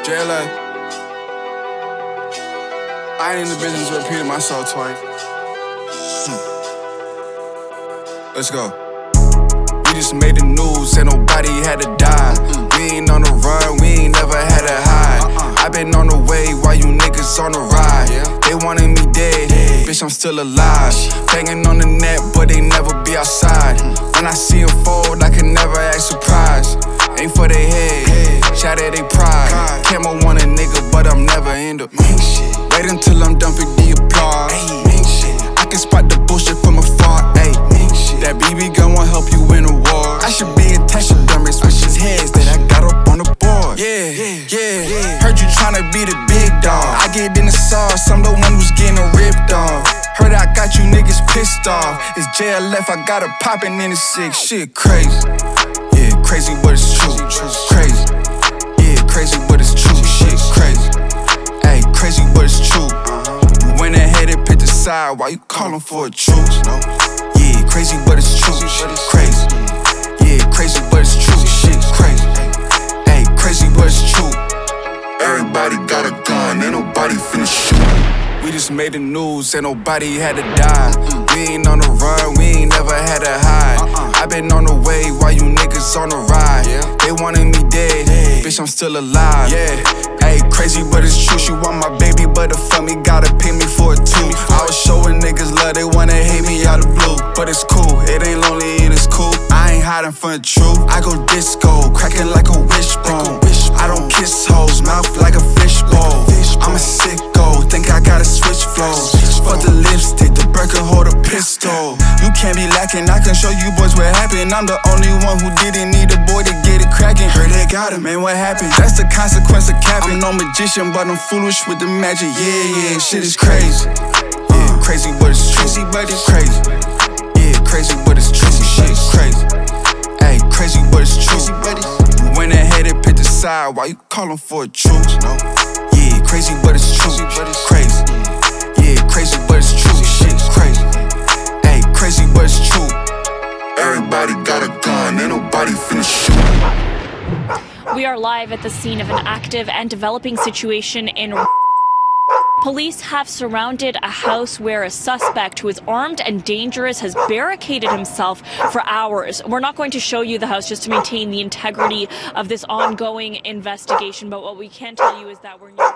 JLA. I ain't in the business of repeating myself twice. Let's go. We just made the news, and nobody had to die. We ain't on the run, we ain't never had to hide. I been on the way while you niggas on the ride. They wanted me dead, bitch, I'm still alive. Banging on the net, but they never be outside. When I see them fold, I can never act surprised. Ain't for their head, shatter they pride. Camo want a nigga, but I'm never in the wait until I'm done for the applause. I can spot the bullshit from afar. That BB gun won't help you win a war. I should be in taxidermist, switch his heads that I got up on the board. Yeah. Heard you tryna be the big dog. I get in the sauce, I'm the one who's getting ripped off. Heard I got you niggas pissed off. It's JLF, I got her popping in the 6. Shit crazy. Yeah, crazy, but it's true. Crazy. Yeah, crazy, but it's true. Shit crazy. Ayy, crazy, but it's true. You went ahead and picked a side while you calling for a truce. Yeah, crazy, but it's true. Crazy. Yeah, crazy, but it's true. Shit crazy. Ayy, crazy, but it's true. Everybody got a gun, ain't nobody finna shoot. We just made the news, ain't nobody had to die. We ain't on the run, we ain't never had to hide. I been on the way while you niggas on the ride. They wanted me dead, bitch, I'm still alive. Ayy, crazy, but it's true. She want my baby, but the fuck me gotta pay me for it too. I was showing niggas love, they wanna hate me out of blue. But it's cool, it ain't lonely and it's cool. I ain't hiding from the truth. I go disco, cracking like a wishbone. I don't kiss hoes, mouth like a fishbowl. I'm a sicko, think I gotta switch flows. Fuck the lipstick, the Birkin hold a pistol. You can't be lacking, I can show you boys what happened. I'm the only one who didn't need a boy to get it cracking. Heard they got him, man, what happened? That's the consequence of capping. I'm no magician, but I'm foolish with the magic. Yeah, shit is crazy. Yeah, crazy, but it's true. Crazy. Yeah, crazy, but it's true. Shit crazy. Ayy, crazy, but it's true. You went ahead and picked a side while you calling for a truce. Yeah, crazy, but it's true. Crazy. Yeah, crazy, but it's true. Shit crazy. Ayy, crazy, but it's true. Everybody got a gun, ain't nobody finna shoot. We are live at the scene of an active and developing situation in. Police have surrounded a house where a suspect who is armed and dangerous has barricaded himself for hours. We're not going to show you the house just to maintain the integrity of this ongoing investigation, but what we can tell you is that we're near